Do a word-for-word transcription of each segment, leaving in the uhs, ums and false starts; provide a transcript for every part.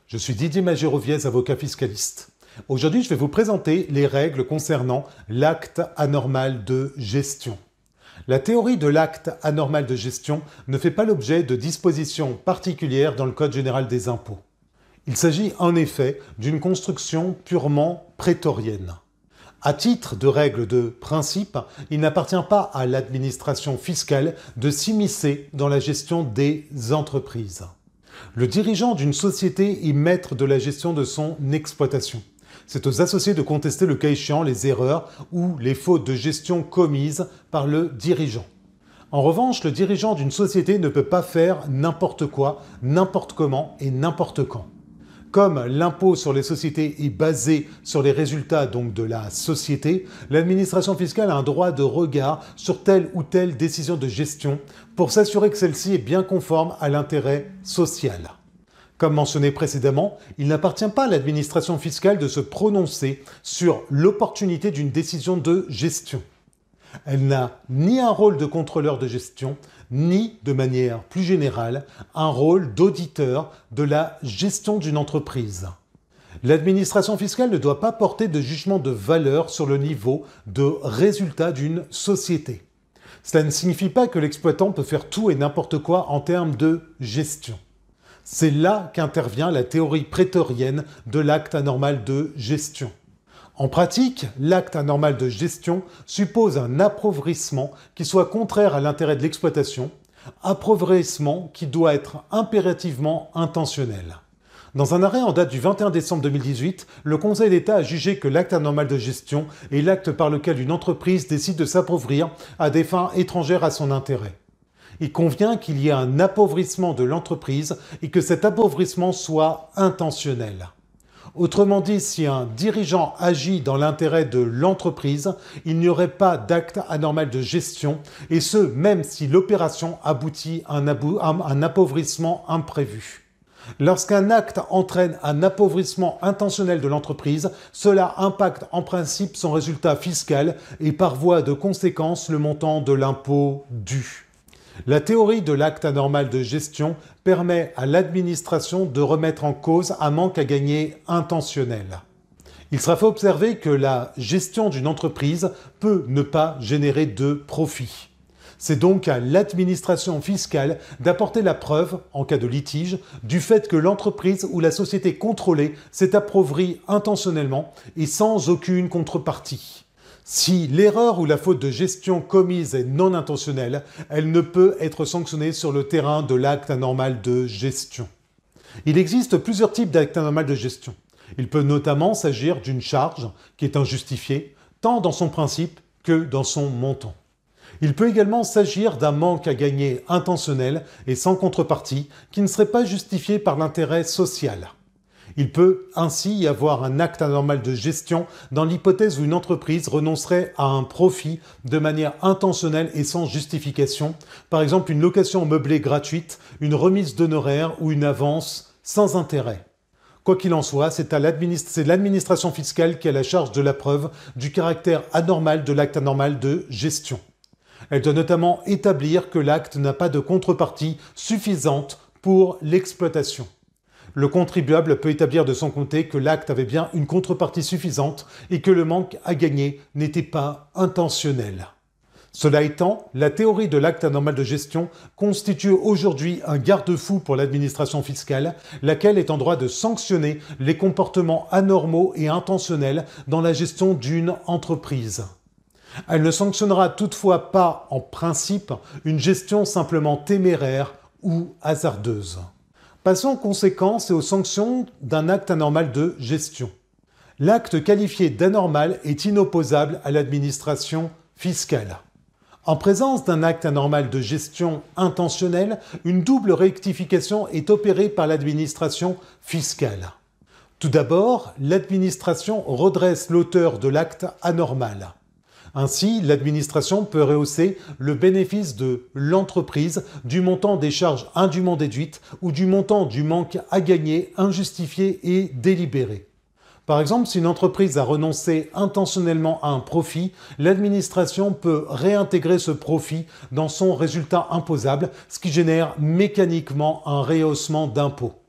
Je suis Didier Magéroviez, avocat fiscaliste. Aujourd'hui, je vais vous présenter les règles concernant l'acte anormal de gestion. La théorie de l'acte anormal de gestion ne fait pas l'objet de dispositions particulières dans le Code général des impôts. Il s'agit en effet d'une construction purement prétorienne. À titre de règle de principe, il n'appartient pas à l'administration fiscale de s'immiscer dans la gestion des entreprises. Le dirigeant d'une société est maître de la gestion de son exploitation. C'est aux associés de contester le cas échéant les erreurs ou les fautes de gestion commises par le dirigeant. En revanche, le dirigeant d'une société ne peut pas faire n'importe quoi, n'importe comment et n'importe quand. Comme l'impôt sur les sociétés est basé sur les résultats donc de la société, l'administration fiscale a un droit de regard sur telle ou telle décision de gestion pour s'assurer que celle-ci est bien conforme à l'intérêt social. Comme mentionné précédemment, il n'appartient pas à l'administration fiscale de se prononcer sur l'opportunité d'une décision de gestion. Elle n'a ni un rôle de contrôleur de gestion, ni, de manière plus générale, un rôle d'auditeur de la gestion d'une entreprise. L'administration fiscale ne doit pas porter de jugement de valeur sur le niveau de résultat d'une société. Cela ne signifie pas que l'exploitant peut faire tout et n'importe quoi en termes de gestion. C'est là qu'intervient la théorie prétorienne de l'acte anormal de gestion. En pratique, l'acte anormal de gestion suppose un appauvrissement qui soit contraire à l'intérêt de l'exploitation, appauvrissement qui doit être impérativement intentionnel. Dans un arrêt en date du vingt et un décembre deux mille dix-huit, le Conseil d'État a jugé que l'acte anormal de gestion est l'acte par lequel une entreprise décide de s'appauvrir à des fins étrangères à son intérêt. Il convient qu'il y ait un appauvrissement de l'entreprise et que cet appauvrissement soit intentionnel. Autrement dit, si un dirigeant agit dans l'intérêt de l'entreprise, il n'y aurait pas d'acte anormal de gestion, et ce, même si l'opération aboutit à un, abou- à un appauvrissement imprévu. Lorsqu'un acte entraîne un appauvrissement intentionnel de l'entreprise, cela impacte en principe son résultat fiscal et par voie de conséquence le montant de l'impôt dû. La théorie de l'acte anormal de gestion permet à l'administration de remettre en cause un manque à gagner intentionnel. Il sera fait observer que la gestion d'une entreprise peut ne pas générer de profit. C'est donc à l'administration fiscale d'apporter la preuve, en cas de litige, du fait que l'entreprise ou la société contrôlée s'est appauvrie intentionnellement et sans aucune contrepartie. Si l'erreur ou la faute de gestion commise est non intentionnelle, elle ne peut être sanctionnée sur le terrain de l'acte anormal de gestion. Il existe plusieurs types d'actes anormal de gestion. Il peut notamment s'agir d'une charge qui est injustifiée, tant dans son principe que dans son montant. Il peut également s'agir d'un manque à gagner intentionnel et sans contrepartie qui ne serait pas justifié par l'intérêt social. Il peut ainsi y avoir un acte anormal de gestion dans l'hypothèse où une entreprise renoncerait à un profit de manière intentionnelle et sans justification, par exemple une location meublée gratuite, une remise d'honoraires ou une avance sans intérêt. Quoi qu'il en soit, c'est à l'administra- c'est l'administration fiscale qui a la charge de la preuve du caractère anormal de l'acte anormal de gestion. Elle doit notamment établir que l'acte n'a pas de contrepartie suffisante pour l'exploitation. Le contribuable peut établir de son côté que l'acte avait bien une contrepartie suffisante et que le manque à gagner n'était pas intentionnel. Cela étant, la théorie de l'acte anormal de gestion constitue aujourd'hui un garde-fou pour l'administration fiscale, laquelle est en droit de sanctionner les comportements anormaux et intentionnels dans la gestion d'une entreprise. Elle ne sanctionnera toutefois pas, en principe, une gestion simplement téméraire ou hasardeuse. Passons aux conséquences et aux sanctions d'un acte anormal de gestion. L'acte qualifié d'anormal est inopposable à l'administration fiscale. En présence d'un acte anormal de gestion intentionnel, une double rectification est opérée par l'administration fiscale. Tout d'abord, l'administration redresse l'auteur de l'acte anormal. Ainsi, l'administration peut rehausser le bénéfice de l'entreprise du montant des charges indûment déduites ou du montant du manque à gagner injustifié et délibéré. Par exemple, si une entreprise a renoncé intentionnellement à un profit, l'administration peut réintégrer ce profit dans son résultat imposable, ce qui génère mécaniquement un rehaussement d'impôt.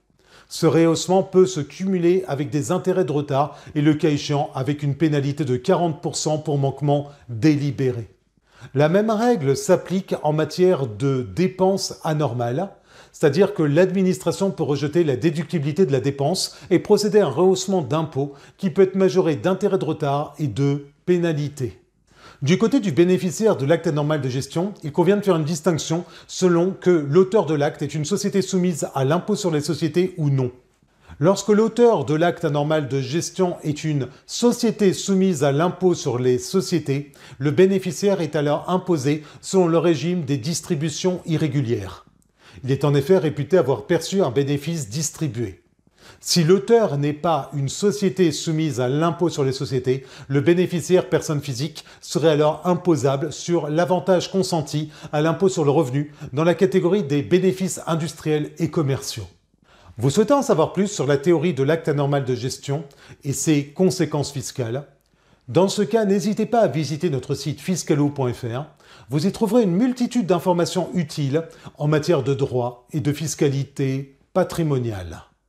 Ce rehaussement peut se cumuler avec des intérêts de retard et le cas échéant avec une pénalité de quarante pour cent pour manquement délibéré. La même règle s'applique en matière de dépenses anormales, c'est-à-dire que l'administration peut rejeter la déductibilité de la dépense et procéder à un rehaussement d'impôt qui peut être majoré d'intérêts de retard et de pénalités. Du côté du bénéficiaire de l'acte anormal de gestion, il convient de faire une distinction selon que l'auteur de l'acte est une société soumise à l'impôt sur les sociétés ou non. Lorsque l'auteur de l'acte anormal de gestion est une société soumise à l'impôt sur les sociétés, le bénéficiaire est alors imposé selon le régime des distributions irrégulières. Il est en effet réputé avoir perçu un bénéfice distribué. Si l'auteur n'est pas une société soumise à l'impôt sur les sociétés, le bénéficiaire personne physique serait alors imposable sur l'avantage consenti à l'impôt sur le revenu dans la catégorie des bénéfices industriels et commerciaux. Vous souhaitez en savoir plus sur la théorie de l'acte anormal de gestion et ses conséquences fiscales? Dans ce cas, n'hésitez pas à visiter notre site fiscalo point F R. Vous y trouverez une multitude d'informations utiles en matière de droit et de fiscalité patrimoniale.